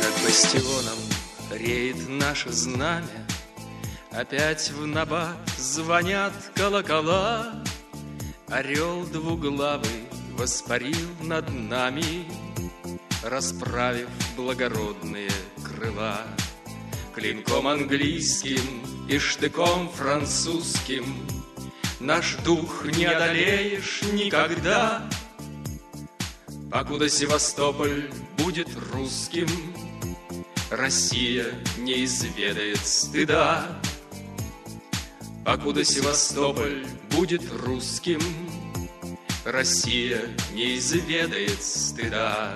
Над бастионом реет наше знамя, опять в набат звонят колокола. Орел двуглавый воспарил над нами, расправив благородные крыла. Клинком английским и штыком французским наш дух не одолеешь никогда. Покуда Севастополь будет русским, Россия не изведает стыда. Покуда Севастополь будет русским, Россия не изведает стыда.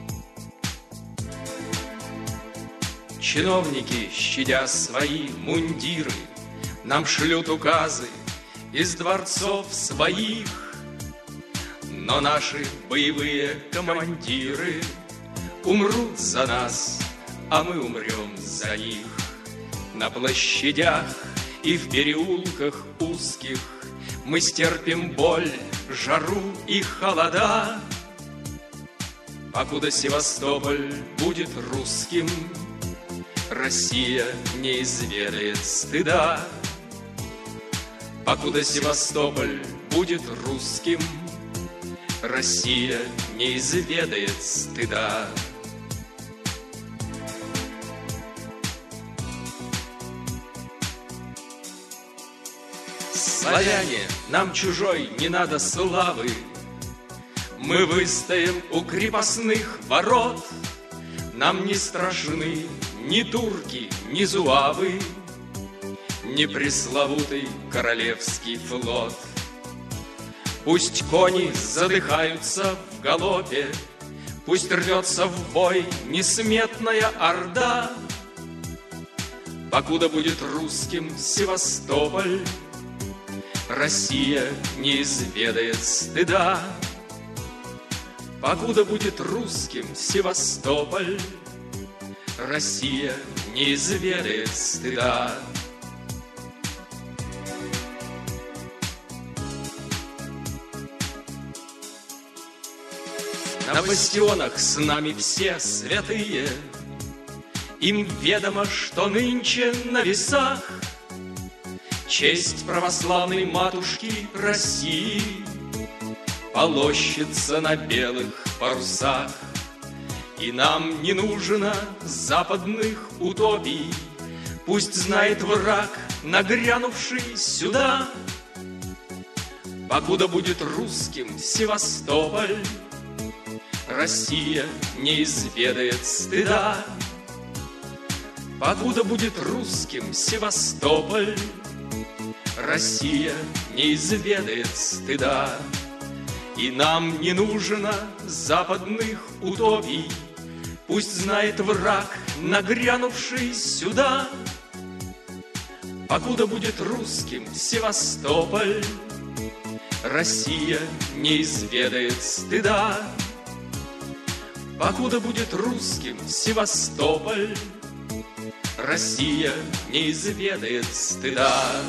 Чиновники, щадя свои мундиры, нам шлют указы из дворцов своих. Но наши боевые командиры умрут за нас, а мы умрем за них. На площадях и в переулках узких мы стерпим боль, жару и холода. Покуда Севастополь будет русским, Россия не изведает стыда. Покуда Севастополь будет русским, Россия не изведает стыда. Славяне, нам чужой не надо славы, мы выстоим у крепостных ворот. Нам не страшны ни турки, ни зуавы, ни пресловутый королевский флот. Пусть кони задыхаются в галопе, пусть рвется в бой несметная орда. Покуда будет русским Севастополь, Россия не изведает стыда. Покуда будет русским Севастополь, Россия не изведает стыда. На бастионах с нами все святые, им ведомо, что нынче на весах честь православной матушки России полощется на белых парусах. И нам не нужно западных утопий, пусть знает враг, нагрянувший сюда. Покуда будет русским Севастополь, Россия не изведает стыда. Покуда будет русским Севастополь, Россия не изведает стыда. И нам не нужно западных утопий, пусть знает враг, нагрянувший сюда. Покуда будет русским Севастополь, Россия не изведает стыда. Покуда будет русским Севастополь, Россия не изведает стыда.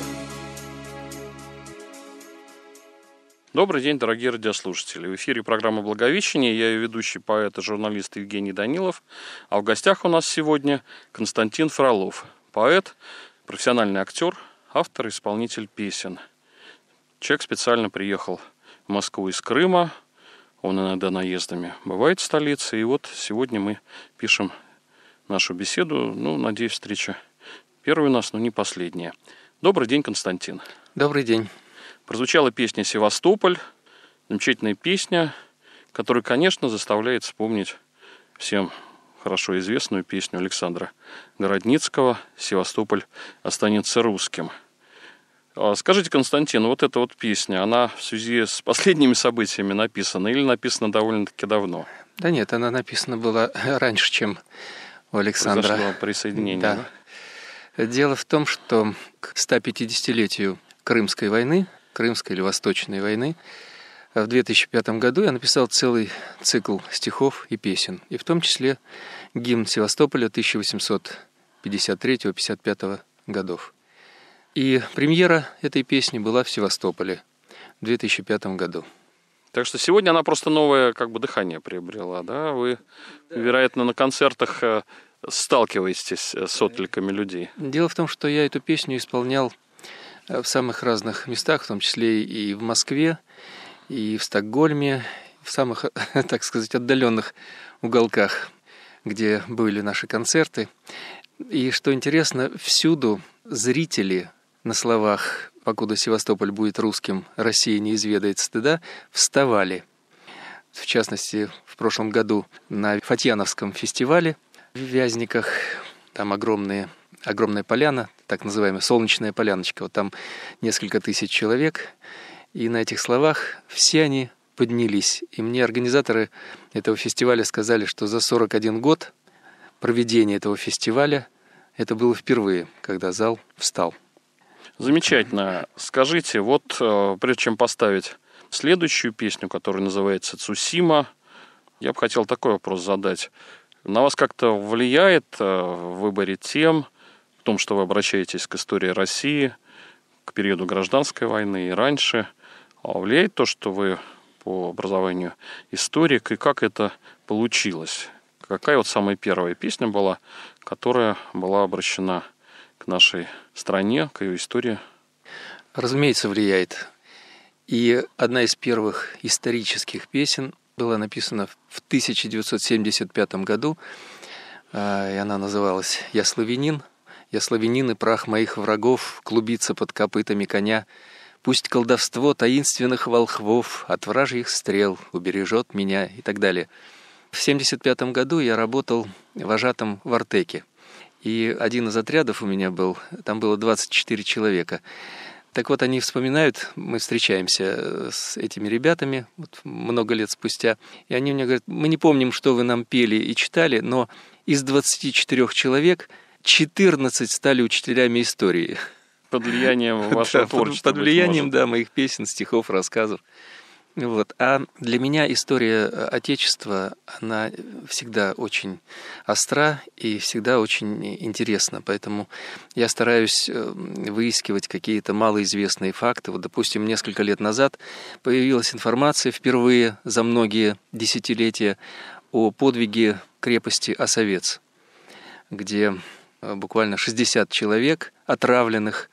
Добрый день, дорогие радиослушатели. В эфире программа «Благовещение». Я ее ведущий поэт и журналист Евгений Данилов. А в гостях у нас сегодня Константин Фролов. Поэт, профессиональный актер, автор и исполнитель песен. Человек специально приехал в Москву из Крыма. Он иногда наездами бывает в столице. И вот сегодня мы пишем нашу беседу. Надеюсь, встреча первая у нас, но не последняя. Добрый день, Константин. Добрый день. Прозвучала песня «Севастополь». Замечательная песня, которая, конечно, заставляет вспомнить всем хорошо известную песню Александра Городницкого «Севастополь останется русским». Скажите, Константин, вот эта вот песня, она в связи с последними событиями написана или написана довольно-таки давно? Да нет, она написана была раньше, чем у Александра. Произошло присоединение, да? Дело в том, что к 150-летию Крымской войны, Крымской или Восточной войны, в 2005 году я написал целый цикл стихов и песен, и в том числе гимн Севастополя 1853-55 годов. И премьера этой песни была в Севастополе в 2005 году. Так что сегодня она просто новое дыхание приобрела, да? Вы, вероятно, на концертах сталкиваетесь с откликами людей? Дело в том, что я эту песню исполнял в самых разных местах, в том числе и в Москве, и в Стокгольме, в самых, так сказать, отдаленных уголках, где были наши концерты. И что интересно, всюду зрители на словах «Покуда Севастополь будет русским, Россия не изведает стыда» вставали. В частности, в прошлом году на Фатьяновском фестивале в Вязниках, там огромная поляна, так называемая солнечная поляночка, вот там несколько тысяч человек, и на этих словах все они поднялись. И мне организаторы этого фестиваля сказали, что за 41 год проведения этого фестиваля это было впервые, когда зал встал. Замечательно. Скажите, вот прежде чем поставить следующую песню, которая называется «Цусима», я бы хотел такой вопрос задать. На вас как-то влияет в выборе тем, в том, что вы обращаетесь к истории России, к периоду гражданской войны и раньше, влияет то, что вы по образованию историк, и как это получилось? Какая вот самая первая песня была, которая была обращена к нашей стране, к ее истории? Разумеется, влияет. И одна из первых исторических песен была написана в 1975 году, и она называлась «Я славянин, и прах моих врагов клубится под копытами коня. Пусть колдовство таинственных волхвов от вражьих стрел убережет меня» и так далее. В 1975 году я работал вожатым в Артеке. И один из отрядов у меня был, там было 24 человека. Так вот, они вспоминают, мы встречаемся с этими ребятами вот, много лет спустя, и они мне говорят: мы не помним, что вы нам пели и читали, но из 24 человек 14 стали учителями истории. Под влиянием вашего творчества. Под влиянием, да, моих песен, стихов, рассказов. Вот. А для меня история Отечества, она всегда очень остра и всегда очень интересна. Поэтому я стараюсь выискивать какие-то малоизвестные факты. Вот, допустим, несколько лет назад появилась информация впервые за многие десятилетия о подвиге крепости Осовец, где буквально 60 человек, отравленных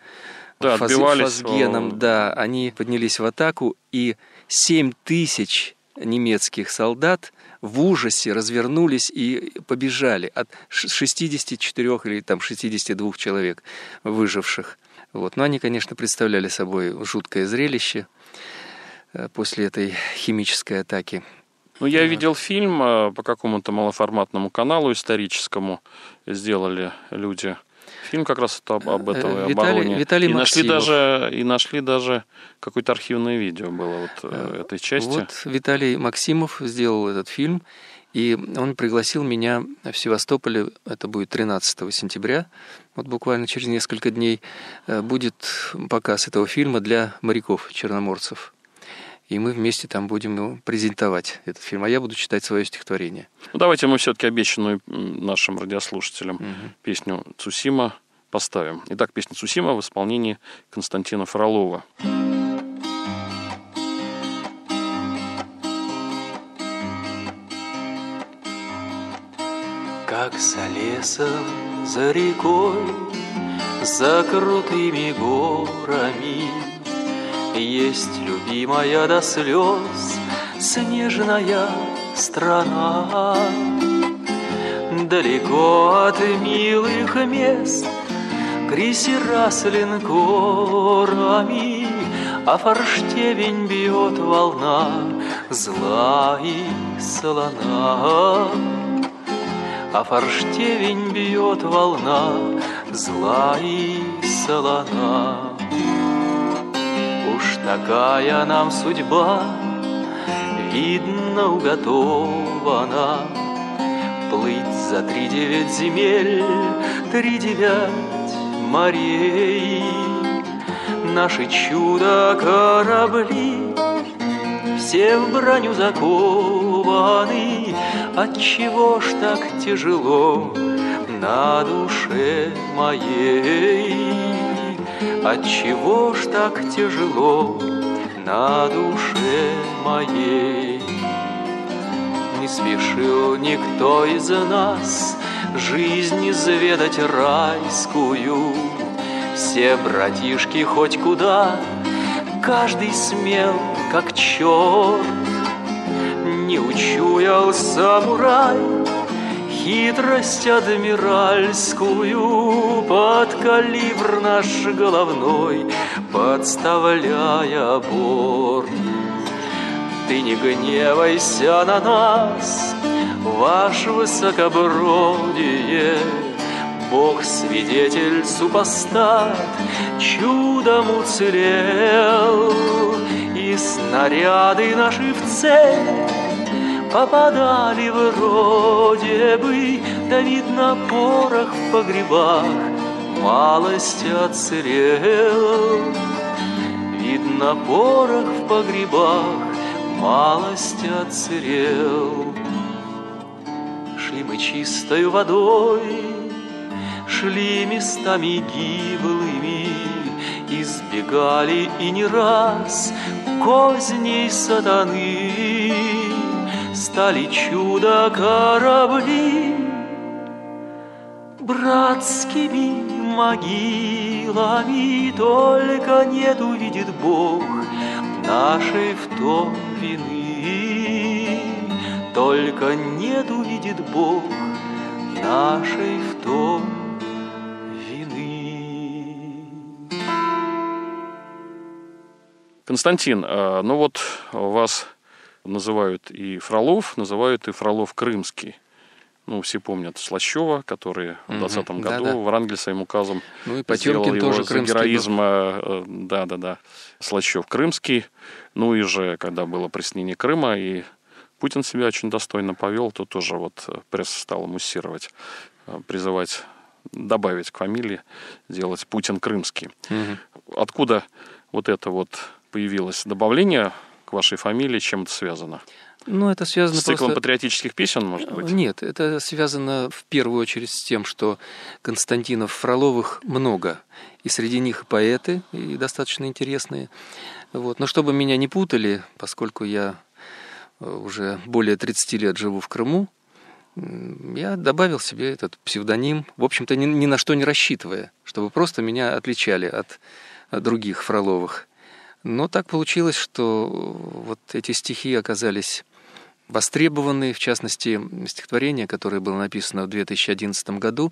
фосгеном, да, они поднялись в атаку, и 7 тысяч немецких солдат в ужасе развернулись и побежали от 64 или там 62 человек выживших. Вот. Но они, конечно, представляли собой жуткое зрелище после этой химической атаки. Ну, я видел фильм по какому-то малоформатному каналу историческому, сделали люди. Фильм как раз об этом, обороне. Виталий Максимов. И нашли даже какое-то архивное видео было вот этой части. Вот Виталий Максимов сделал этот фильм, и он пригласил меня в Севастополе, это будет 13 сентября, вот буквально через несколько дней, будет показ этого фильма для моряков, черноморцев. И мы вместе там будем презентовать этот фильм, а я буду читать свое стихотворение. Ну, давайте мы все-таки обещанную нашим радиослушателям песню «Цусима» поставим. Итак, песня «Цусима» в исполнении Константина Фролова. Как за лесом, за рекой, за крутыми горами есть любимая до слез снежная страна. Далеко от милых мест крейсера с линкорами, а форштевень бьет волна зла и солона. А форштевень бьет волна зла и солона. Уж такая нам судьба, видно, уготована, плыть за 3-9 земель, 3-9 морей. Наши чудо-корабли все в броню закованы. Отчего ж так тяжело на душе моей? Отчего ж так тяжело на душе моей? Не спешил никто из нас жизнь изведать райскую. Все братишки хоть куда, каждый смел, как черт. Не учуял самурай хитрость адмиральскую, под калибр наш головной подставляя борт. Ты не гневайся на нас, ваше высокобродие, Бог свидетель, супостат чудом уцелел, и снаряды наши в цель попадали вроде бы, да видно порох в погребах малость отсырел. Видно порох в погребах малость отсырел. Шли мы чистою водой, шли местами гиблыми, избегали и не раз козней сатаны. Стали чудо корабли братскими могилами, только нет, увидит Бог, нашей в том вины. Только нет, увидит Бог, нашей в том вины. Константин, ну вот вас называют и Фролов, называют и Фролов Крымский. Ну, все помнят Слащева, который в 2020 году Врангель своим указом и сделал его тоже за героизм. Да. Слащев Крымский. Ну и же, когда было присоединение Крыма, и Путин себя очень достойно повел, то тоже вот пресса стала муссировать, призывать добавить к фамилии, делать Путин Крымский. Откуда вот это вот появилось добавление к вашей фамилии, чем это связано? Ну, это связано с циклом патриотических песен, может быть? Нет, это связано в первую очередь с тем, что Константинов Фроловых много, и среди них поэты, и достаточно интересные. Вот. Но чтобы меня не путали, поскольку я уже более 30 лет живу в Крыму, я добавил себе этот псевдоним, в общем-то, ни на что не рассчитывая, чтобы просто меня отличали от других Фроловых. Но так получилось, что вот эти стихи оказались востребованы, в частности, стихотворение, которое было написано в 2011 году,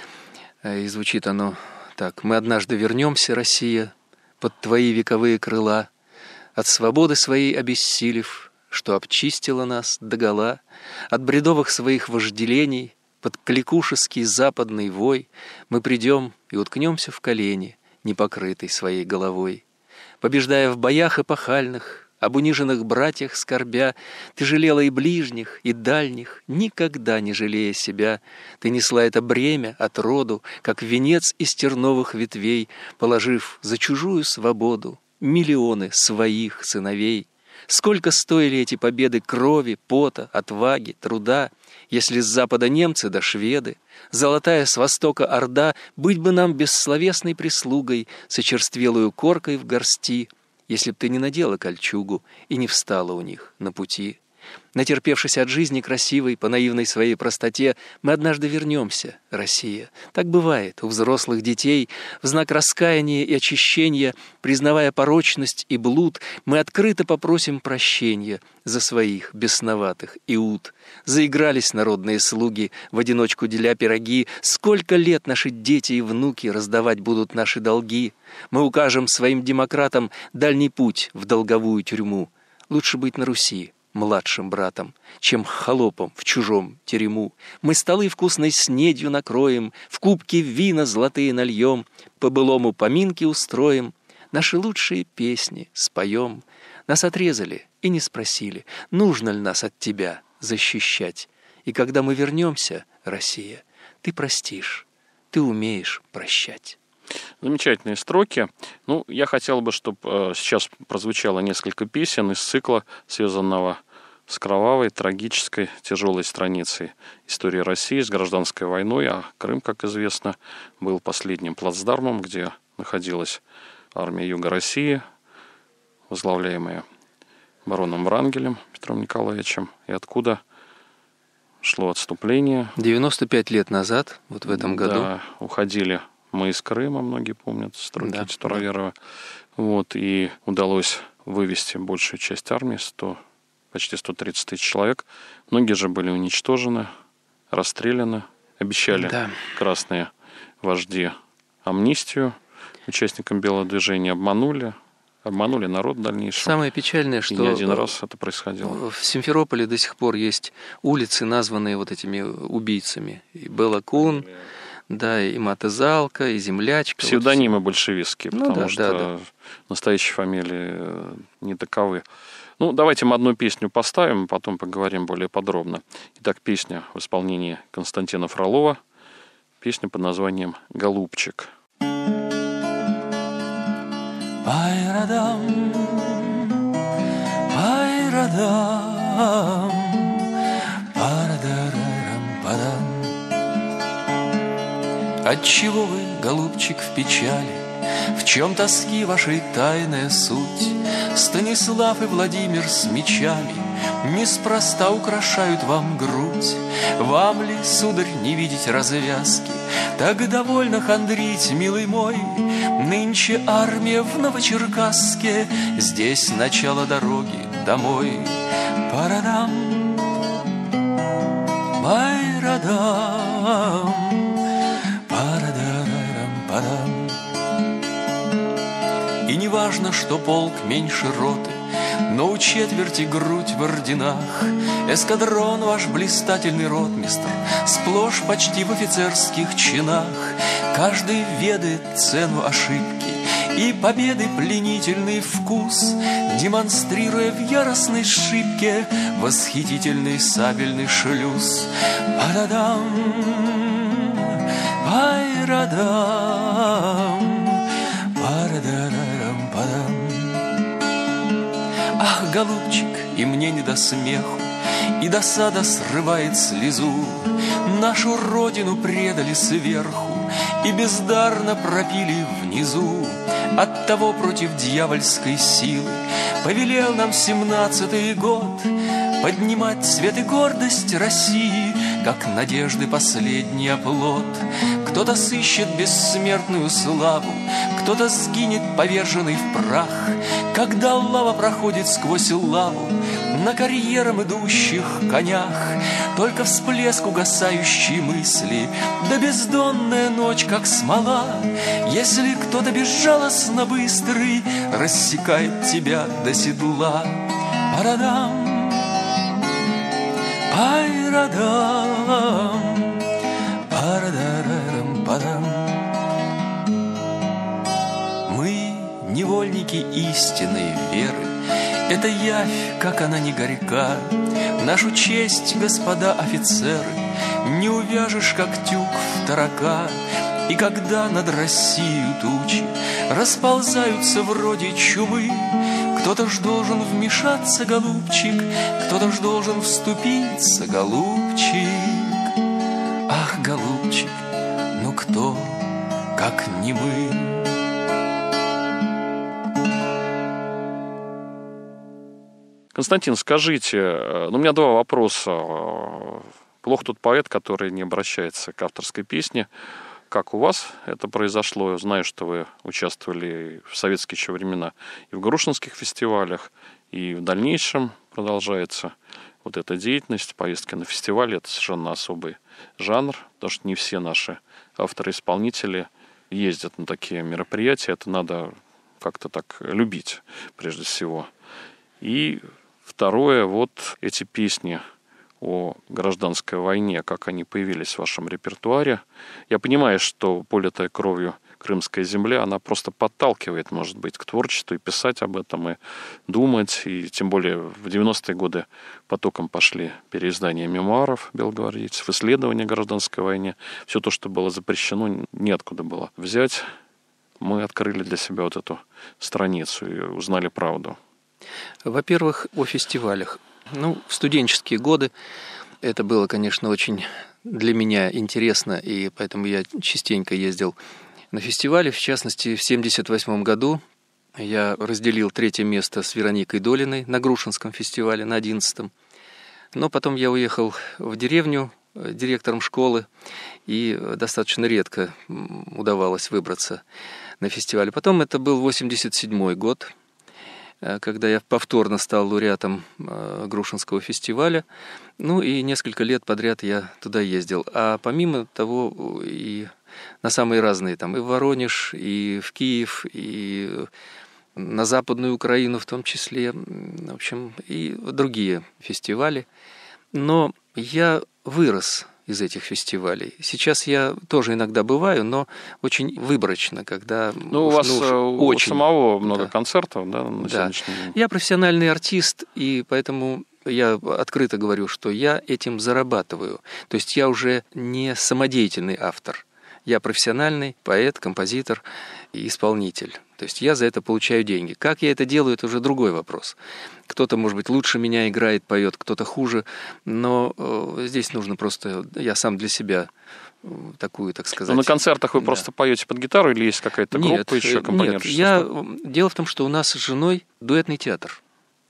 и звучит оно так: «Мы однажды вернемся, Россия, под твои вековые крыла, от свободы своей обессилев, что обчистила нас догола, от бредовых своих вожделений, под кликушеский западный вой мы придем и уткнемся в колени, непокрытой своей головой. Побеждая в боях эпохальных, об униженных братьях скорбя, ты жалела и ближних, и дальних, никогда не жалея себя. Ты несла это бремя от роду, как венец из терновых ветвей, положив за чужую свободу миллионы своих сыновей. Сколько стоили эти победы крови, пота, отваги, труда, если с запада немцы да шведы, золотая с востока орда, быть бы нам бессловесной прислугой, с очерствелую коркой в горсти, если б ты не надела кольчугу и не встала у них на пути. Натерпевшись от жизни красивой, по наивной своей простоте, мы однажды вернемся, Россия. Так бывает у взрослых детей. В знак раскаяния и очищения, признавая порочность и блуд, мы открыто попросим прощения за своих бесноватых иуд. Заигрались народные слуги, в одиночку деля пироги. Сколько лет наши дети и внуки раздавать будут наши долги? Мы укажем своим демократам дальний путь в долговую тюрьму. Лучше быть на Руси младшим братом, чем холопом в чужом терему. Мы столы вкусной снедью накроем, в кубки вина золотые нальем, по-былому поминки устроим, наши лучшие песни споем. Нас отрезали и не спросили, нужно ли нас от тебя защищать. И когда мы вернемся, Россия, ты простишь, ты умеешь прощать». Замечательные строки. Ну, я хотел бы, чтобы сейчас прозвучало несколько песен из цикла, связанного с кровавой, трагической, тяжелой страницей истории России, с гражданской войной. А Крым, как известно, был последним плацдармом, где находилась армия Юга России, возглавляемая бароном Врангелем Петром Николаевичем, и откуда шло отступление. 95 лет назад, вот в этом году. Да, уходили мы из Крыма, многие помнят, строки Титароверова. Вот, и удалось вывести большую часть армии, почти 130 тысяч человек. Многие же были уничтожены, расстреляны. Обещали красные вожди амнистию участникам Белого движения, обманули народ в дальнейшем. Самое печальное, что и не один раз это происходило. В Симферополе до сих пор есть улицы, названные вот этими убийцами. И Бела Кун, и Матезалка, и Землячка. Псевдонимы большевистские, потому что настоящие фамилии не таковы. Давайте мы одну песню поставим, потом поговорим более подробно. Итак, песня в исполнении Константина Фролова. Песня под названием «Голубчик». Пайрадам, пайрадам, парадарам-падам. Отчего вы, голубчик, в печали? В чем тоски вашей тайная суть? Станислав и Владимир с мечами неспроста украшают вам грудь. Вам ли, сударь, не видеть развязки? Так довольно хандрить, милый мой. Нынче армия в Новочеркасске, здесь начало дороги домой. Парадам, байрадам, парадарам-падам. И не важно, что полк меньше роты, но у четверти грудь в орденах. Эскадрон ваш блистательный ротмистр сплошь почти в офицерских чинах. Каждый ведает цену ошибки и победы пленительный вкус, демонстрируя в яростной шибке восхитительный сабельный шлюз. Парадам, пайрадам, парадарам-падам. Ах, голубчик, и мне не до смеху, и досада срывает слезу. Нашу родину предали сверху и бездарно пропили внизу. Оттого против дьявольской силы повелел нам 17-й год поднимать цвет и гордость России, как надежды последний оплот. Кто-то сыщет бессмертную славу, кто-то сгинет поверженный в прах, когда лава проходит сквозь лаву на карьером идущих конях. Только всплеск угасающей мысли, да бездонная ночь, как смола, если кто-то безжалостно быстрый рассекает тебя до седла. Парадам, пайрадам, парадарам-падам. Мы невольники истинной веры, это явь, как она не горька. Нашу честь, господа офицеры, не увяжешь, как тюк в тарака. И когда над Россией тучи расползаются вроде чумы, кто-то ж должен вмешаться, голубчик, кто-то ж должен вступиться, голубчик. Ах, голубчик, ну кто, как не мы? Константин, скажите, у меня два вопроса. Плох тот поэт, который не обращается к авторской песне. Как у вас это произошло? Я знаю, что вы участвовали в советские еще времена и в грушинских фестивалях, и в дальнейшем продолжается вот эта деятельность, поездки на фестивали. Это совершенно особый жанр, потому что не все наши авторы-исполнители ездят на такие мероприятия. Это надо как-то так любить, прежде всего. И второе, вот эти песни о гражданской войне, как они появились в вашем репертуаре. Я понимаю, что политая кровью крымская земля, она просто подталкивает, может быть, к творчеству и писать об этом, и думать. И тем более в 90-е годы потоком пошли переиздания мемуаров белогвардейцев, исследования о гражданской войне. Все то, что было запрещено, неоткуда было взять. Мы открыли для себя вот эту страницу и узнали правду. Во-первых, о фестивалях. В студенческие годы это было, конечно, очень для меня интересно, и поэтому я частенько ездил на фестивали. В частности, в 1978 году я разделил 3-е место с Вероникой Долиной на Грушинском фестивале, на 11-м. Но потом я уехал в деревню директором школы, и достаточно редко удавалось выбраться на фестиваль. Потом это был 87-й год, когда я повторно стал лауреатом Грушинского фестиваля. Ну и несколько лет подряд я туда ездил. А помимо того и на самые разные, там и в Воронеж, и в Киев, и на Западную Украину в том числе, в общем, и другие фестивали. Но я вырос из этих фестивалей. Сейчас я тоже иногда бываю, но очень выборочно, когда... Ну, у вас у самого много концертов, да, на сегодняшний день? Я профессиональный артист, и поэтому я открыто говорю, что я этим зарабатываю. То есть я уже не самодеятельный автор. Я профессиональный поэт, композитор и исполнитель. То есть я за это получаю деньги. Как я это делаю, это уже другой вопрос. Кто-то, может быть, лучше меня играет, поет, кто-то хуже. Но здесь нужно просто... Я сам для себя такую, так сказать... Но на концертах вы просто поете под гитару или есть какая-то группа еще аккомпанирующая? Дело в том, что у нас с женой дуэтный театр.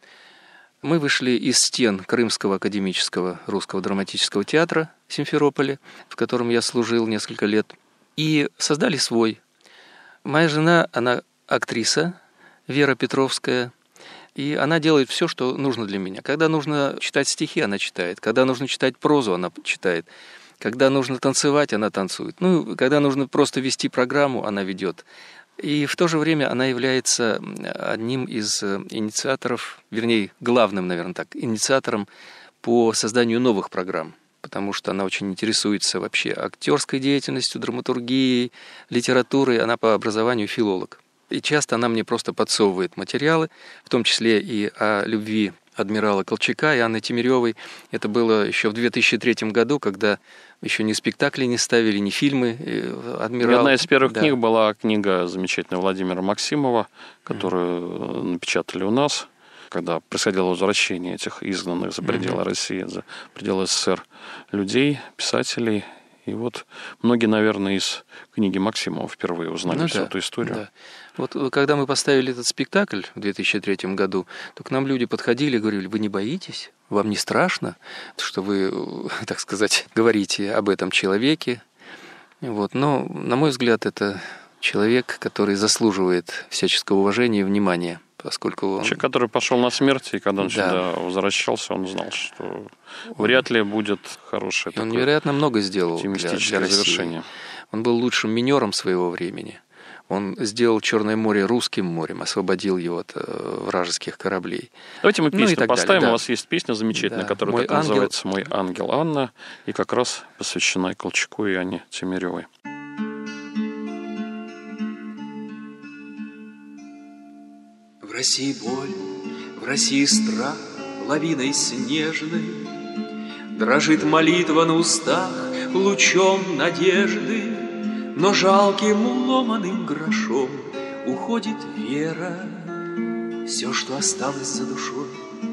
Мы вышли из стен Крымского академического русского драматического театра в Симферополе, в котором я служил несколько лет, и создали свой. Моя жена, она актриса, Вера Петровская, и она делает все, что нужно для меня. Когда нужно читать стихи, она читает. Когда нужно читать прозу, она читает. Когда нужно танцевать, она танцует. Ну, когда нужно просто вести программу, она ведет. И в то же время она является одним из инициаторов, вернее, главным, наверное, так, инициатором по созданию новых программ, потому что она очень интересуется вообще актерской деятельностью, драматургией, литературой, она по образованию филолог. И часто она мне просто подсовывает материалы, в том числе и о любви адмирала Колчака и Анны Тимиревой. Это было еще в 2003 году, когда еще ни спектакли не ставили, ни фильмы. Адмирал... Одна из первых книг была книга замечательного Владимира Максимова, которую напечатали у нас, когда происходило возвращение этих изгнанных за пределы России, за пределы СССР людей, писателей. И вот многие, наверное, из книги Максимова впервые узнали всю эту историю. Да. Вот когда мы поставили этот спектакль в 2003 году, то к нам люди подходили и говорили: вы не боитесь? Вам не страшно, что вы, так сказать, говорите об этом человеке? Вот. Но, на мой взгляд, это человек, который заслуживает всяческого уважения и внимания, поскольку он... Человек, который пошел на смерть, и когда он сюда возвращался, он знал, что вряд ли будет хорошее такое... Он невероятно много сделал для России. Завершение. Он был лучшим минером своего времени. Он сделал Черное море русским морем, освободил его от вражеских кораблей. Давайте мы песню поставим. Далее. У вас есть песня замечательная, которая так называется «Мой ангел Анна», и как раз посвящена и Колчаку, и Анне Тимиревой. В России боль, в России страх, лавиной снежной дрожит молитва на устах лучом надежды, но жалким ломаным грошом уходит вера, все, что осталось за душой.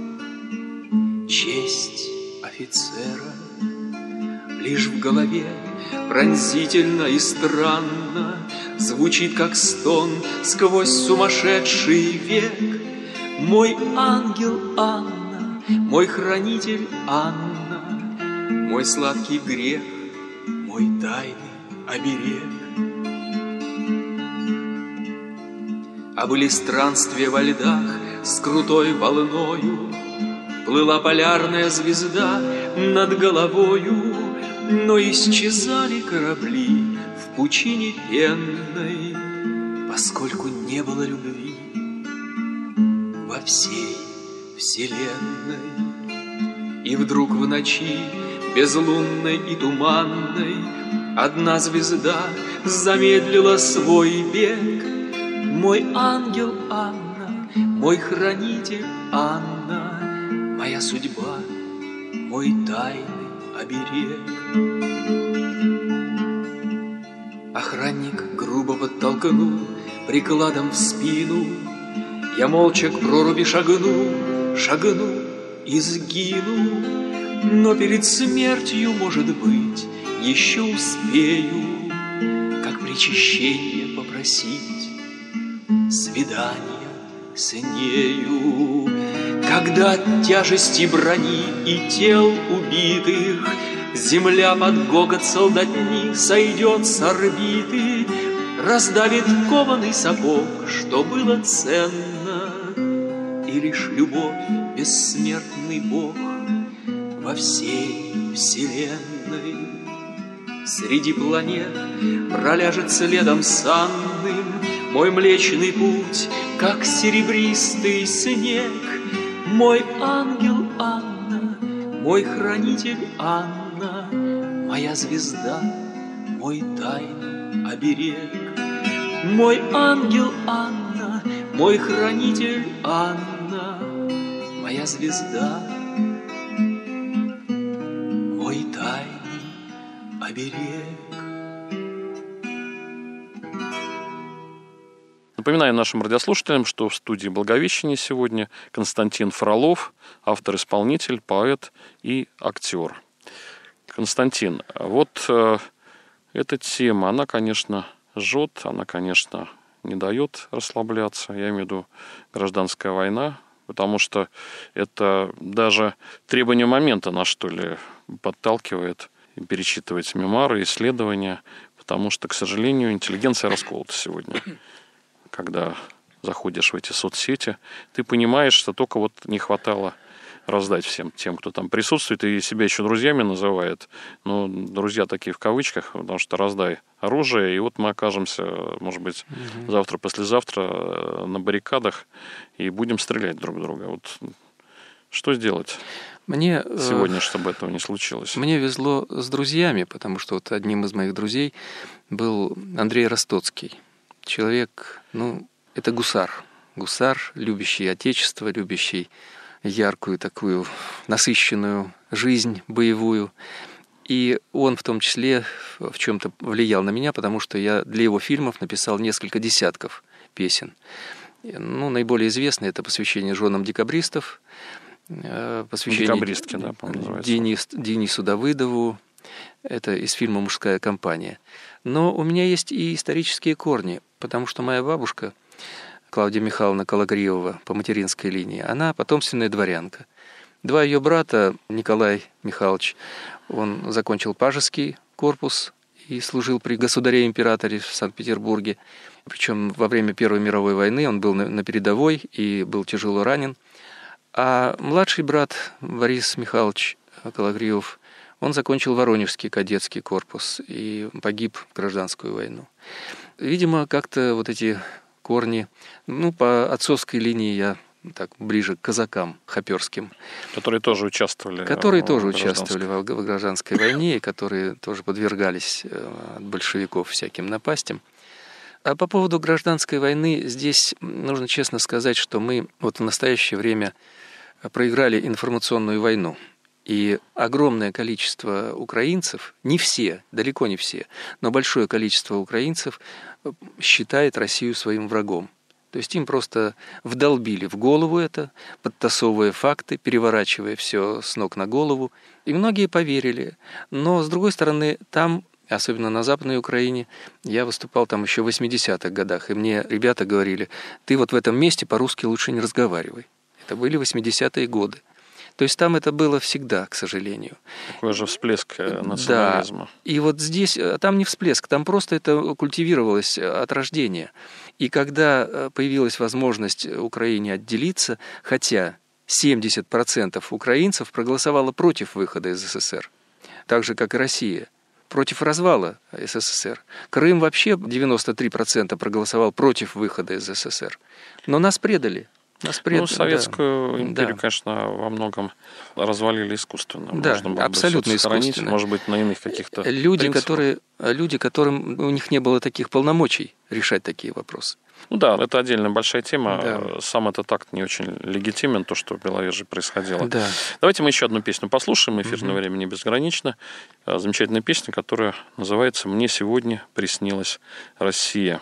Честь офицера лишь в голове пронзительно и странно звучит, как стон сквозь сумасшедший век. Мой ангел Анна, мой хранитель Анна, мой сладкий грех, мой тайный оберег. А были странствия во льдах с крутой волною, плыла полярная звезда над головою, но исчезали корабли в пучине пенной, поскольку не было любви во всей вселенной. И вдруг в ночи безлунной и туманной одна звезда замедлила свой бег. Мой ангел Анна, мой хранитель Анна, моя судьба, мой тайный оберег. Охранник грубо подтолкнул прикладом в спину, я молча к проруби шагну и сгину. Но перед смертью, может быть, еще успею, как причащение попросить свидания с нею. Когда от тяжести брони и тел убитых земля под гогот солдатни сойдет с орбиты, раздавит кованый сапог, что было ценно, и лишь любовь, бессмертный Бог во всей вселенной. Среди планет проляжет следом санным мой млечный путь, как серебристый снег. Мой ангел Анна, мой хранитель Анна, моя звезда, мой тайный оберег. Мой ангел Анна, мой хранитель Анна, моя звезда, мой тайный оберег. Напоминаю нашим радиослушателям, что в студии Благовещения сегодня Константин Фролов, автор-исполнитель, поэт и актер. Константин, вот эта тема, она, конечно, жжет, она, конечно, не дает расслабляться. Я имею в виду гражданская война, потому что это даже требование момента нас, что ли, подталкивает перечитывать мемуары, исследования, потому что, к сожалению, интеллигенция расколота сегодня. Когда заходишь в эти соцсети, ты понимаешь, что только вот не хватало раздать всем тем, кто там присутствует, и себя еще друзьями называет. Но друзья такие в кавычках, потому что раздай оружие, и вот мы окажемся, может быть, завтра-послезавтра на баррикадах и будем стрелять друг в друга. Вот что сделать сегодня, чтобы этого не случилось? Мне везло с друзьями, потому что вот одним из моих друзей был Андрей Ростоцкий. Человек, это гусар, любящий отечество, любящий яркую такую насыщенную жизнь боевую. И он в том числе в чем-то влиял на меня, потому что я для его фильмов написал несколько десятков песен. Наиболее известное — это посвящение женам декабристов, посвящение декабристки, да, по-моему, называется. Денису Давыдову. Это из фильма «Мужская компания». Но у меня есть и исторические корни, потому что моя бабушка, Клавдия Михайловна Калагриева по материнской линии, она потомственная дворянка. Два ее брата, Николай Михайлович, он закончил Пажеский корпус и служил при государе-императоре в Санкт-Петербурге. Причем во время Первой мировой войны он был на передовой и был тяжело ранен. А младший брат Борис Михайлович Калагриев, он закончил Воронежский кадетский корпус и погиб в гражданскую войну. Видимо, как-то вот эти корни, по отцовской линии я так ближе к казакам хоперским. Которые тоже участвовали в гражданской войне, и которые тоже подвергались от большевиков всяким напастям. А по поводу гражданской войны здесь нужно честно сказать, что мы вот в настоящее время проиграли информационную войну. И огромное количество украинцев, не все, далеко не все, но большое количество украинцев считает Россию своим врагом. То есть им просто вдолбили в голову это, подтасовывая факты, переворачивая все с ног на голову. И многие поверили. Но, с другой стороны, там, особенно на Западной Украине, я выступал там еще в 80-х годах, и мне ребята говорили: ты вот в этом месте по-русски лучше не разговаривай. Это были 80-е годы. То есть там это было всегда, к сожалению. Такой же всплеск национализма. Да. И вот здесь, там не всплеск, там просто это культивировалось от рождения. И когда появилась возможность Украине отделиться, хотя 70% украинцев проголосовало против выхода из СССР, так же, как и Россия, против развала СССР. Крым вообще 93% проголосовал против выхода из СССР. Но нас предали. Советскую империю, конечно, во многом развалили искусственно. Да, можно было абсолютно искусственно. Может быть, на иных каких-то люди, которым у них не было таких полномочий решать такие вопросы. Это отдельная большая тема. Да. Сам этот акт не очень легитимен, то, что в Беловежье происходило. Да. Давайте мы еще одну песню послушаем. Эфирное время не безгранично. Замечательная песня, которая называется «Мне сегодня приснилась Россия».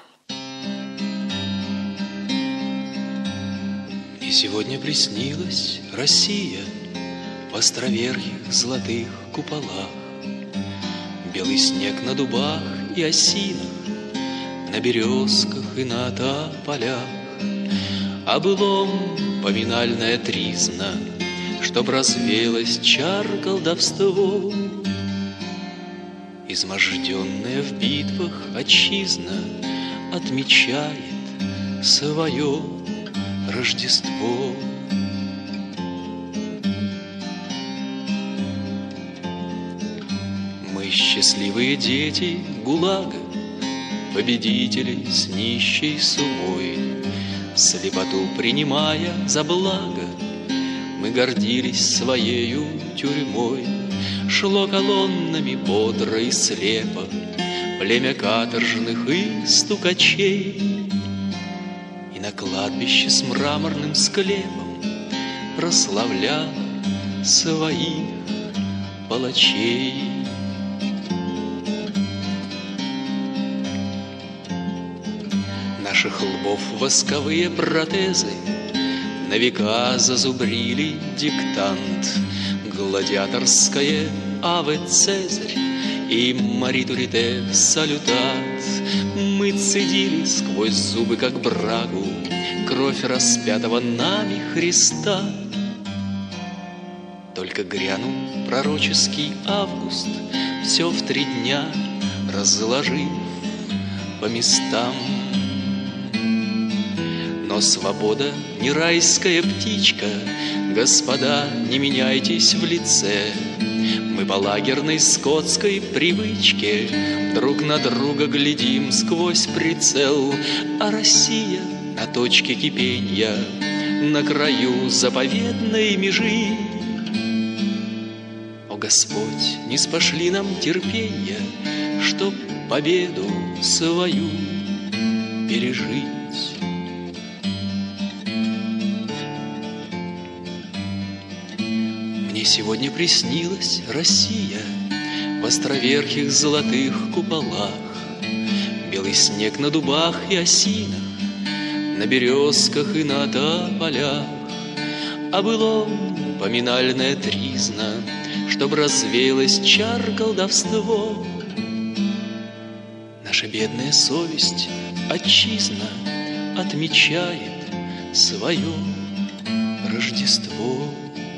Мне сегодня приснилась Россия в островерхих золотых куполах, белый снег на дубах и осинах, на березках и на тополях. О былом поминальная тризна, чтоб развеялась чар колдовство. Изможденная в битвах отчизна отмечает свое Рождество. Мы счастливые дети ГУЛАГа, победители с нищей сумой, слепоту принимая за благо, мы гордились своею тюрьмой. Шло колоннами бодро и слепо племя каторжных и стукачей, и на кладбище с мраморным склепом прославляло своих палачей. Наших лбов восковые протезы на века зазубрили диктант. Гладиаторское «Аве Цезарь» и «Маритурите салютат». Мы цедили сквозь зубы, как брагу, кровь распятого нами Христа. Только грянул пророческий август, все в 3 дня разложив по местам. Но свобода не райская птичка, господа, не меняйтесь в лице. Мы по лагерной скотской привычке друг на друга глядим сквозь прицел, а Россия на точке кипенья, на краю заповедной межи. О Господь, не спошли нам терпенья, чтоб победу свою пережить. Мне сегодня приснилась Россия в островерхих золотых куполах, белый снег на дубах и осинах, на березках и на тополях. А былом поминальная тризна, чтоб развеялась чар колдовство. Наша бедная совесть, отчизна, отмечает свое Рождество.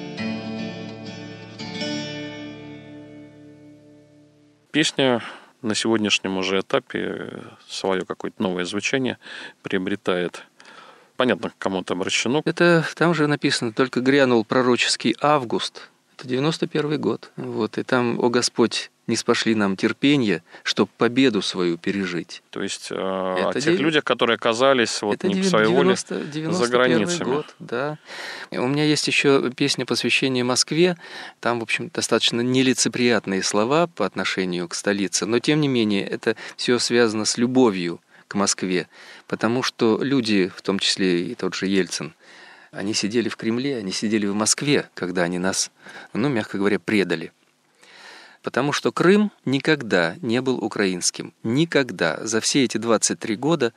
Песня на сегодняшнем уже этапе свое какое-то новое звучание приобретает. Понятно, к кому это обращено. Это там же написано: только грянул пророческий август. Это 91-й год. Вот, и там: о Господь, не спошли нам терпенья, чтоб победу свою пережить. То есть о тех людях, которые оказались вот не по своей воле за границами. Год, да. У меня есть еще песня посвящения Москве. Там, в общем, достаточно нелицеприятные слова по отношению к столице, но тем не менее это все связано с любовью к Москве, потому что люди, в том числе и тот же Ельцин, они сидели в Кремле, они сидели в Москве, когда они нас, мягко говоря, предали. Потому что Крым никогда не был украинским. Никогда. За все эти 23 года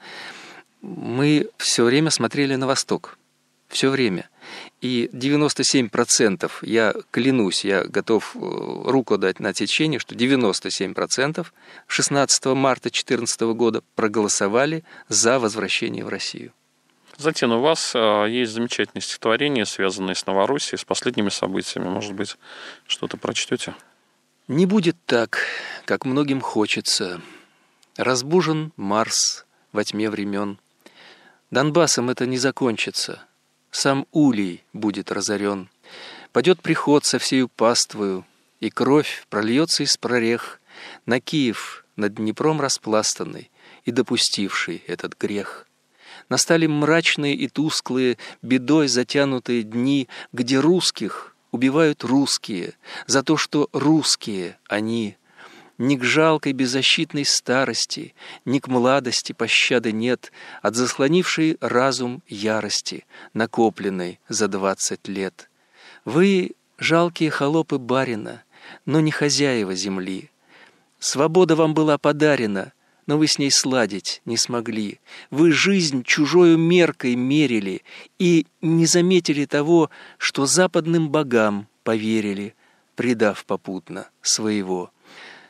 мы все время смотрели на восток. Все время. И 97%, я клянусь, я готов руку дать на отсечение, что 97% 16 марта 2014 года проголосовали за возвращение в Россию. Затем у вас есть замечательное стихотворение, связанное с Новороссией, с последними событиями. Может быть, что-то прочтете? Не будет так, как многим хочется. Разбужен Марс во тьме времен. Донбассом это не закончится. Сам Улей будет разорен. Падет приход со всею паствою, и кровь прольется из прорех на Киев над Днепром распластанный и допустивший этот грех. Настали мрачные и тусклые, бедой затянутые дни, где русских убивают русские за то, что русские они. Ни к жалкой беззащитной старости, ни к младости пощады нет от заслонившей разум ярости, накопленной за 20 лет. Вы жалкие холопы барина, но не хозяева земли. Свобода вам была подарена, но вы с ней сладить не смогли. Вы жизнь чужою меркой мерили и не заметили того, что западным богам поверили, предав попутно своего.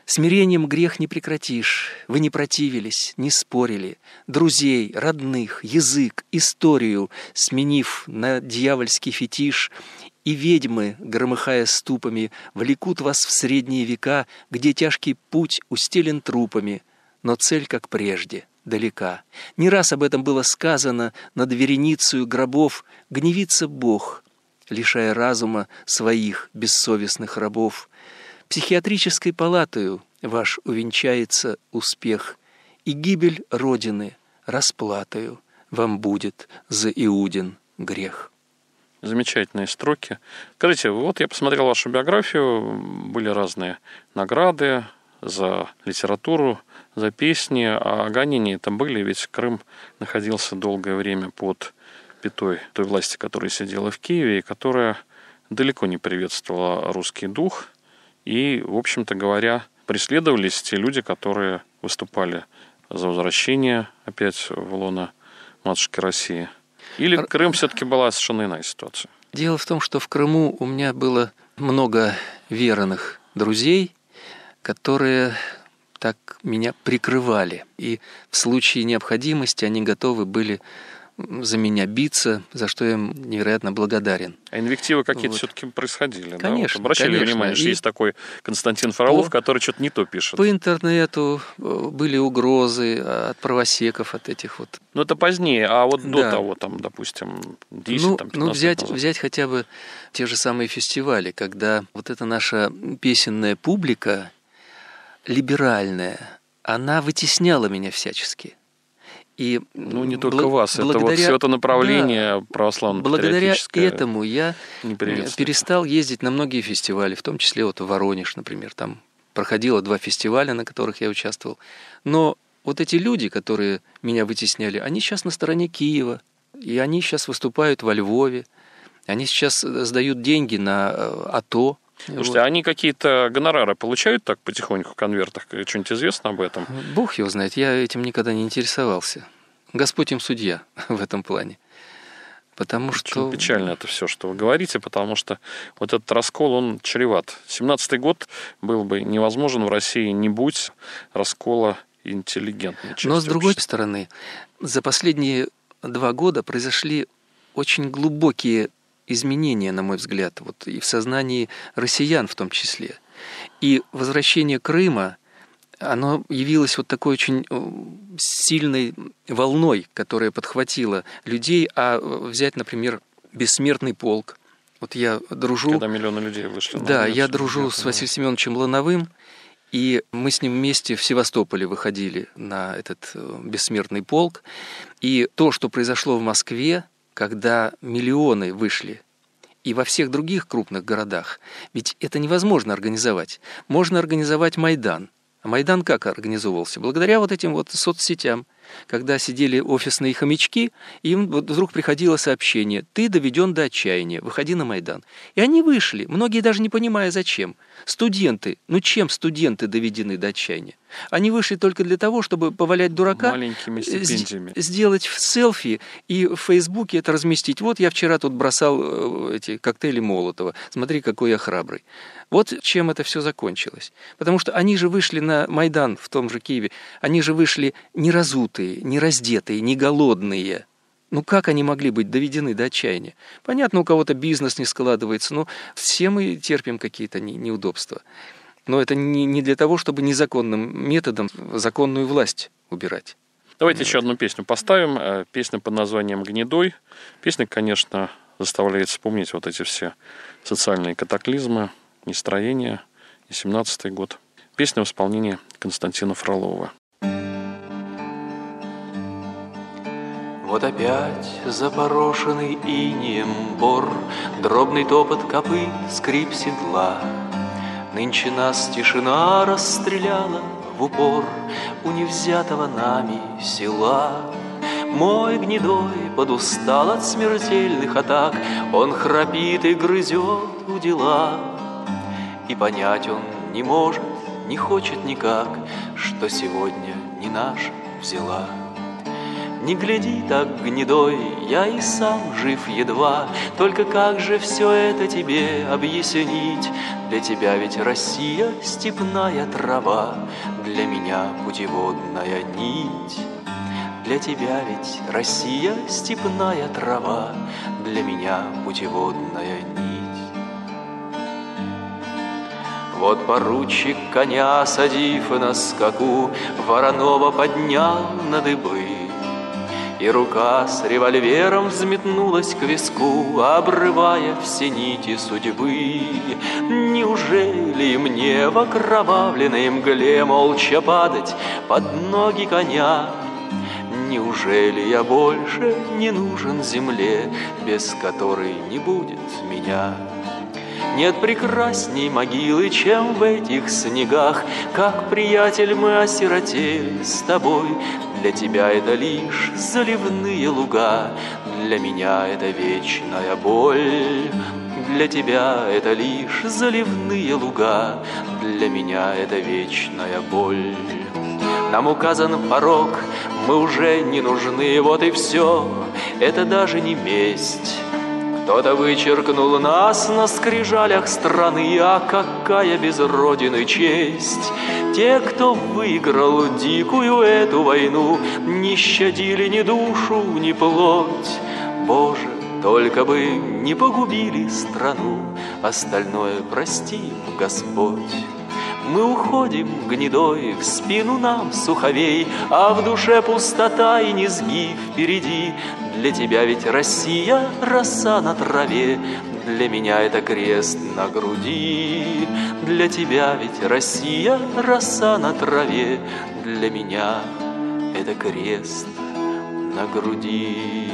Смирением грех не прекратишь, вы не противились, не спорили, друзей, родных, язык, историю, сменив на дьявольский фетиш, и ведьмы, громыхая ступами, влекут вас в средние века, где тяжкий путь устелен трупами, но цель, как прежде, далека. Не раз об этом было сказано, над вереницею гробов гневится Бог, лишая разума своих бессовестных рабов. Психиатрической палатою ваш увенчается успех, и гибель Родины расплатою вам будет за Иудин грех. Замечательные строки. Скажите, вот я посмотрел вашу биографию, были разные награды за литературу, за песни, а гонения это были, ведь Крым находился долгое время под пятой той власти, которая сидела в Киеве, и которая далеко не приветствовала русский дух. И, в общем-то говоря, преследовались те люди, которые выступали за возвращение опять в лоно матушки России. Или Крым все-таки была совершенно иная ситуация? Дело в том, что в Крыму у меня было много верных друзей, которые так меня прикрывали. И в случае необходимости они готовы были за меня биться, за что я им невероятно благодарен. А инвективы какие-то все-таки происходили? Конечно. Да? Вот обращали внимание, что есть такой Константин Фролов, который что-то не то пишет. По интернету были угрозы от правосеков, от этих вот. Ну, это позднее, а вот до того, там, допустим, 10-15 взять хотя бы те же самые фестивали, когда вот эта наша песенная публика, либеральная, она вытесняла меня всячески. И не только вас, это вот все это направление православно-патриотическое. Благодаря этому я перестал ездить на многие фестивали, в том числе вот в Воронеж, например. Там проходило 2 фестиваля, на которых я участвовал. Но вот эти люди, которые меня вытесняли, они сейчас на стороне Киева, и они сейчас выступают во Львове, они сейчас сдают деньги на АТО. Слушайте, а они какие-то гонорары получают так потихоньку в конвертах? Что-нибудь известно об этом? Бог его знает, я этим никогда не интересовался. Господь им судья в этом плане. Потому что... Очень печально это все, что вы говорите, потому что вот этот раскол, он чреват. 17-й год был бы невозможен в России, не будь раскола интеллигентной части. Но с другой стороны, за последние 2 года произошли очень глубокие изменения, на мой взгляд, вот и в сознании россиян в том числе. И возвращение Крыма, оно явилось вот такой очень сильной волной, которая подхватила людей. А взять, например, «Бессмертный полк». Вот я дружу... Когда миллионы людей вышли. Да, я дружу с Василием Семеновичем Лановым, и мы с ним вместе в Севастополе выходили на этот «Бессмертный полк». И то, что произошло в Москве, когда миллионы вышли, и во всех других крупных городах, ведь это невозможно организовать. Можно организовать Майдан. А Майдан как организовывался? Благодаря вот этим вот соцсетям. Когда сидели офисные хомячки, им вот вдруг приходило сообщение: «Ты доведен до отчаяния, выходи на Майдан». И они вышли, многие даже не понимая, зачем. Студенты, чем студенты доведены до отчаяния? Они вышли только для того, чтобы повалять дурака, маленькими стипендиями, сделать селфи и в Фейсбуке это разместить. Вот я вчера тут бросал эти коктейли Молотова, смотри, какой я храбрый. Вот чем это все закончилось. Потому что они же вышли на Майдан в том же Киеве, они же вышли не разутые, не раздетые, не голодные. Как они могли быть доведены до отчаяния? Понятно, у кого-то бизнес не складывается, но все мы терпим какие-то неудобства. Но это не для того, чтобы незаконным методом законную власть убирать. Давайте еще одну песню поставим. Песня под названием «Гнедой». Песня, конечно, заставляет вспомнить вот эти все социальные катаклизмы, нестроения и 17-й год. Песня в исполнении Константина Фролова. Вот опять запорошенный инеем бор, дробный топот копыт, скрип седла. Нынче нас тишина расстреляла в упор у невзятого нами села. Мой гнедой подустал от смертельных атак, он храпит и грызет удила. И понять он не может, не хочет никак, что сегодня не наша взяла. Не гляди так гнедой, я и сам жив едва. Только как же все это тебе объяснить? Для тебя ведь Россия — степная трава, для меня путеводная нить. Для тебя ведь Россия — степная трава, для меня путеводная нить. Вот поручик, коня садив на скаку, Воронова поднял на дыбы, и рука с револьвером взметнулась к виску, обрывая все нити судьбы. Неужели мне в окровавленной мгле молча падать под ноги коня? Неужели я больше не нужен земле, без которой не будет меня? Нет прекрасней могилы, чем в этих снегах. Как, приятель, мы осиротели с тобой. Для тебя это лишь заливные луга, для меня это вечная боль. Для тебя это лишь заливные луга, для меня это вечная боль. Нам указан порог, мы уже не нужны, вот и все, это даже не месть. Кто-то вычеркнул нас на скрижалях страны, а какая без родины честь! Те, кто выиграл дикую эту войну, не щадили ни душу, ни плоть. Боже, только бы не погубили страну, остальное прости, Господь. Мы уходим гнедой, в спину нам суховей, а в душе пустота и низги впереди. Для тебя ведь Россия — роса на траве, для меня это крест на груди. Для тебя ведь Россия — роса на траве, для меня это крест на груди.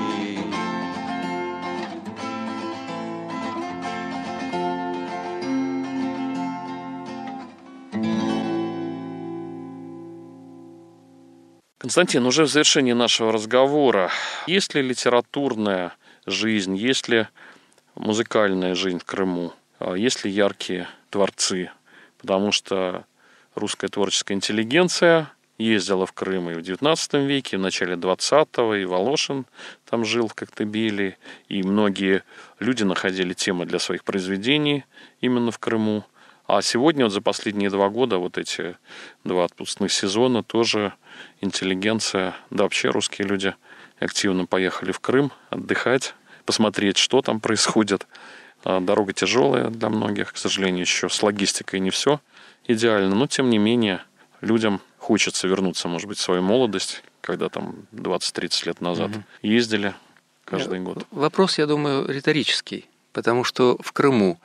Константин, уже в завершении нашего разговора, есть ли литературная жизнь, есть ли музыкальная жизнь в Крыму, есть ли яркие творцы? Потому что русская творческая интеллигенция ездила в Крым и в XIX веке, и в начале XX, и Волошин там жил в Коктебеле, и многие люди находили темы для своих произведений именно в Крыму. А сегодня, вот за последние 2 года, вот эти 2 отпускных сезона, тоже интеллигенция, да вообще русские люди активно поехали в Крым отдыхать, посмотреть, что там происходит. Дорога тяжелая для многих, к сожалению, еще с логистикой не все идеально, но тем не менее людям хочется вернуться, может быть, в свою молодость, когда там 20-30 лет назад ездили каждый год. Вопрос, я думаю, риторический, потому что в Крыму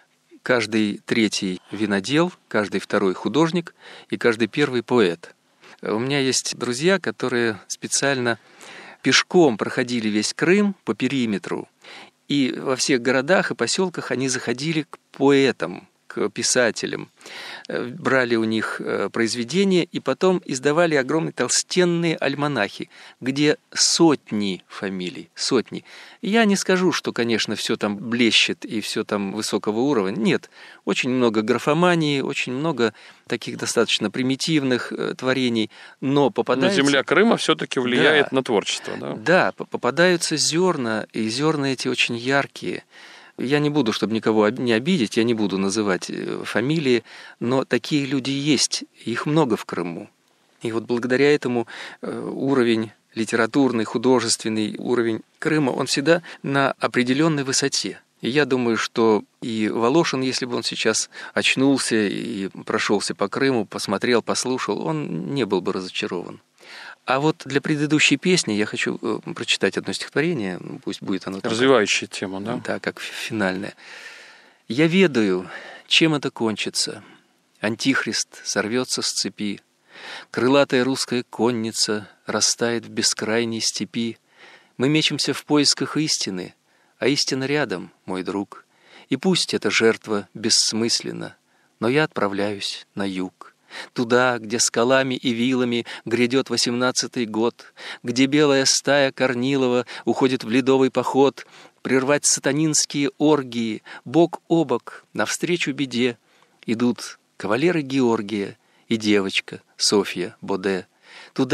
каждый 3-й винодел, каждый 2-й художник и каждый 1-й поэт. У меня есть друзья, которые специально пешком проходили весь Крым по периметру, и во всех городах и поселках они заходили к поэтам, к писателям, брали у них произведения и потом издавали огромные толстенные альманахи, где сотни фамилий, сотни. Я не скажу, что, конечно, все там блещет и все там высокого уровня. Нет, очень много графомании, очень много таких достаточно примитивных творений, но попадаются... Но земля Крыма все-таки влияет на творчество, да? Да, попадаются зерна, и зерна эти очень яркие. Я не буду, чтобы никого не обидеть, я не буду называть фамилии, но такие люди есть, их много в Крыму. И вот благодаря этому уровень литературный, художественный уровень Крыма, он всегда на определенной высоте. И я думаю, что и Волошин, если бы он сейчас очнулся и прошелся по Крыму, посмотрел, послушал, он не был бы разочарован. А вот для предыдущей песни я хочу прочитать одно стихотворение, пусть будет оно... Развивающая тема, да? Да, как финальная. «Я ведаю, чем это кончится. Антихрист сорвется с цепи, крылатая русская конница растает в бескрайней степи. Мы мечемся в поисках истины, а истина рядом, мой друг. И пусть эта жертва бессмысленна, но я отправляюсь на юг. Туда, где скалами и вилами грядет 18-й год, где белая стая Корнилова уходит в ледовый поход, прервать сатанинские оргии, бок о бок, навстречу беде, идут кавалеры Георгия и девочка Софья Боде. Туда,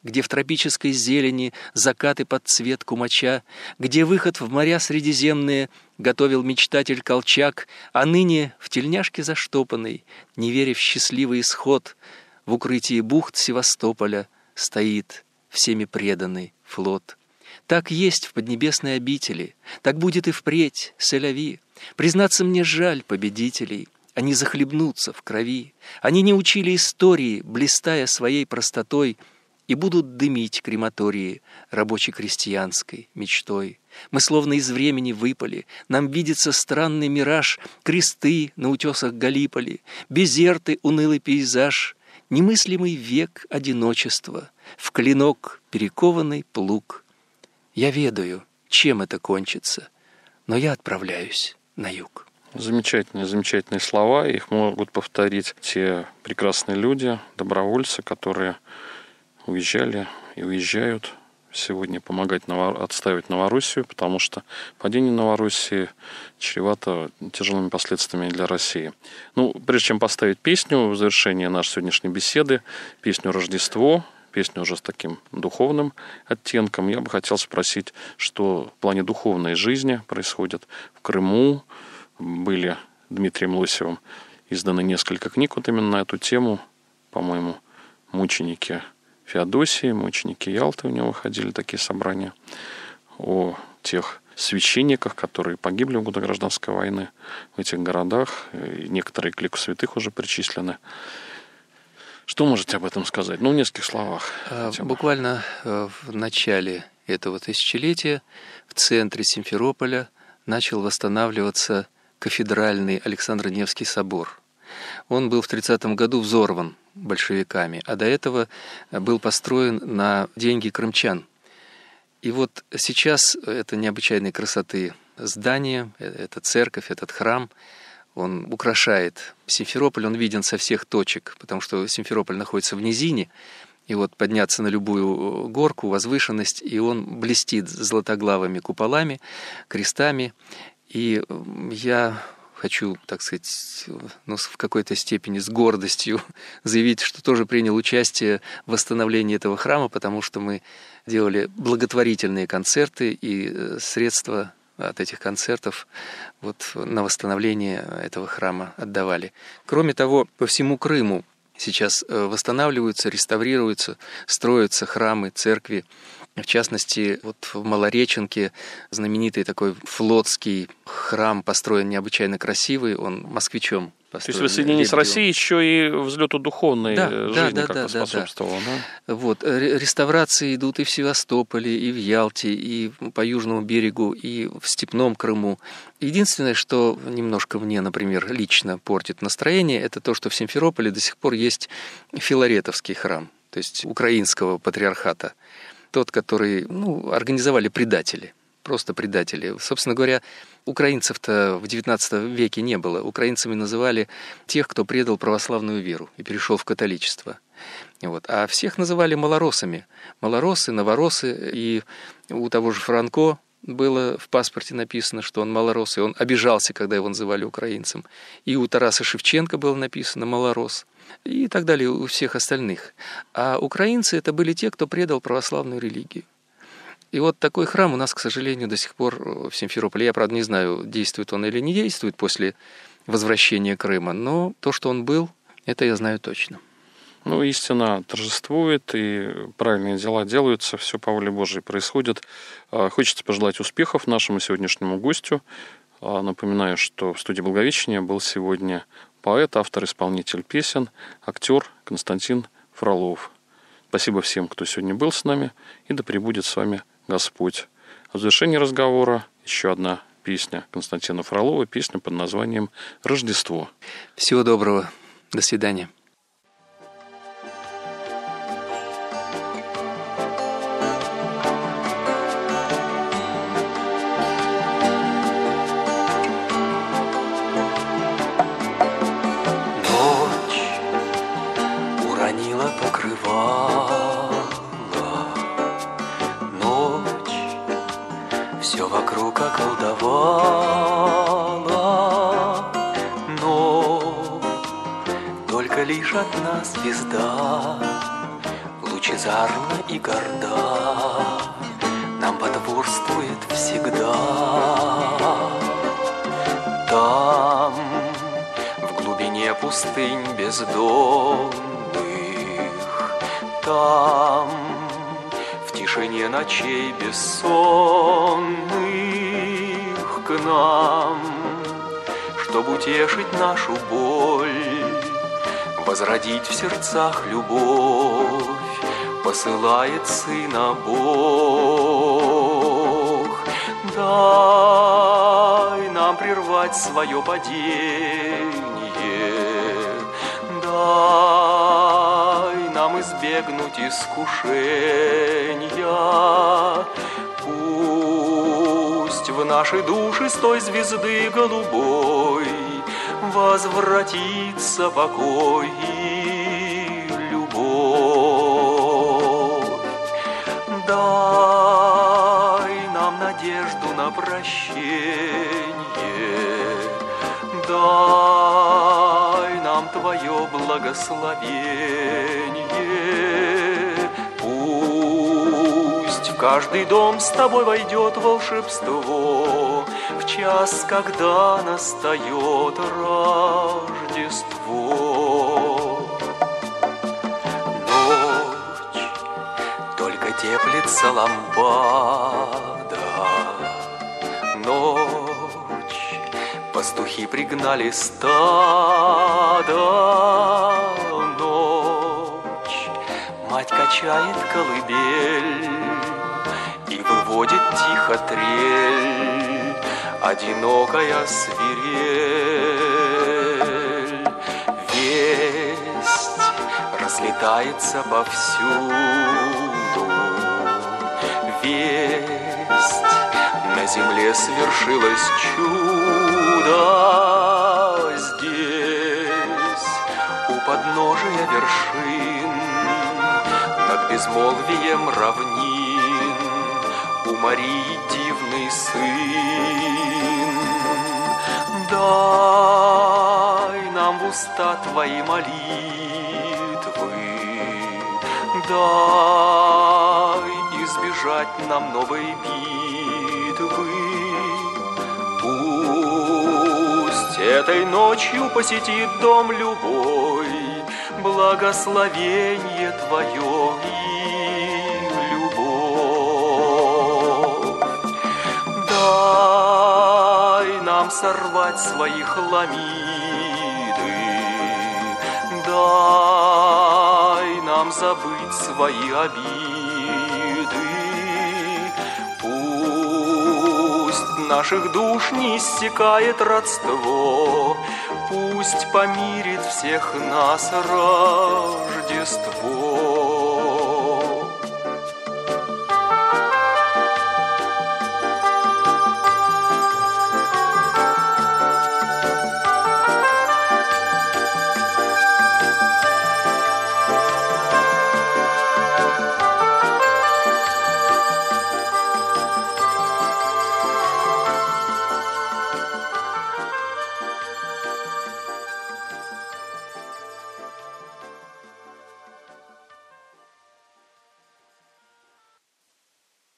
где в тропической зелени закаты под цвет кумача, где выход в моря средиземные готовил мечтатель Колчак, а ныне в тельняшке заштопанной, не веря в счастливый исход, в укрытии бухт Севастополя стоит всеми преданный флот. Так есть в поднебесной обители, так будет и впредь, сэляви. Признаться, мне жаль победителей, они захлебнутся в крови, они не учили истории, блистая своей простотой, и будут дымить крематории рабоче-крестьянской мечтой. Мы словно из времени выпали, нам видится странный мираж, кресты на утесах Галиполи, безерты, унылый пейзаж, немыслимый век одиночества, в клинок перекованный плуг. Я ведаю, чем это кончится, но я отправляюсь на юг. Замечательные, замечательные слова. Их могут повторить те прекрасные люди, добровольцы, которые уезжали и уезжают сегодня помогать отстаивать Новороссию, потому что падение Новороссии чревато тяжелыми последствиями для России. Прежде чем поставить песню в завершение нашей сегодняшней беседы, песню «Рождество», песню уже с таким духовным оттенком, я бы хотел спросить, что в плане духовной жизни происходит в Крыму. Были Дмитрием Лосевым изданы несколько книг вот именно на эту тему. По-моему, «Мученики Феодосии», «Мученики Ялты», у него выходили такие собрания о тех священниках, которые погибли в годы гражданской войны в этих городах. И некоторые к лику святых уже причислены. Что можете об этом сказать? В нескольких словах. Буквально в начале этого тысячелетия в центре Симферополя начал восстанавливаться кафедральный Александро-Невский собор. Он был в 30-м году взорван большевиками, а до этого был построен на деньги крымчан. И вот сейчас это необычайной красоты здание, эта церковь, этот храм, он украшает Симферополь, он виден со всех точек, потому что Симферополь находится в низине, и вот подняться на любую горку, возвышенность, и он блестит златоглавыми куполами, крестами. И я хочу, так сказать, в какой-то степени с гордостью заявить, что тоже принял участие в восстановлении этого храма, потому что мы делали благотворительные концерты, и средства от этих концертов на восстановление этого храма отдавали. Кроме того, по всему Крыму сейчас восстанавливаются, реставрируются, строятся храмы, церкви. В частности, в Малореченке знаменитый такой флотский храм построен необычайно красивый, он москвичом построен. То есть воссоединение с Россией еще и взлету духовной жизни как-то способствовало. Да. Реставрации идут и в Севастополе, и в Ялте, и по Южному берегу, и в Степном Крыму. Единственное, что немножко мне, например, лично портит настроение, это то, что в Симферополе до сих пор есть Филаретовский храм, то есть украинского патриархата. Тот, который организовали предатели, просто предатели. Собственно говоря, украинцев-то в XIX веке не было. Украинцами называли тех, кто предал православную веру и перешел в католичество. А всех называли малоросами. Малоросы, новоросы. И у того же Франко было в паспорте написано, что он малорос, и он обижался, когда его называли украинцем. И у Тараса Шевченко было написано «малорос». И так далее у всех остальных. А украинцы — это были те, кто предал православную религию. И такой храм у нас, к сожалению, до сих пор в Симферополе. Я, правда, не знаю, действует он или не действует после возвращения Крыма, но то, что он был, это я знаю точно. Истина торжествует, и правильные дела делаются, все по воле Божией происходит. Хочется пожелать успехов нашему сегодняшнему гостю. Напоминаю, что в студии Благовещения был сегодня поэт, автор, исполнитель песен, актер Константин Фролов. Спасибо всем, кто сегодня был с нами, и да пребудет с вами Господь. В завершении разговора еще одна песня Константина Фролова, песня под названием «Рождество». Всего доброго. До свидания. Все вокруг околдовала, но только лишь одна звезда лучезарна и горда, нам потворствует всегда. Там, в глубине пустынь бездонных, там, в тишине ночей бессонных, к нам, чтоб утешить нашу боль, возродить в сердцах любовь, посылает Сына Бог. Дай нам прервать свое падение, дай нам избегнуть искушения. Пусть в наши души с той звезды голубой возвратится покой и любовь. Дай нам надежду на прощение, дай нам Твое благословение. Пусть в каждый дом с Тобой войдет волшебство в час, когда настает Рождество. Ночь, только теплится лампада, ночь, пастухи пригнали стадо, ночь, мать качает колыбель и выводит тихо трель, одинокая свирель. Весть разлетается повсюду, весть, на земле свершилось чудо. Здесь, у подножия вершин, над безмолвием равнин, у Марии дивный сын. Дай нам в уста Твои молитвы, дай избежать нам новой битвы. Пусть этой ночью посетит дом любой благословение Твое и любовь. Дай нам сорвать свои хламиды, дай нам забыть свои обиды. Пусть наших душ не иссякает родство, пусть помирит всех нас Рождество.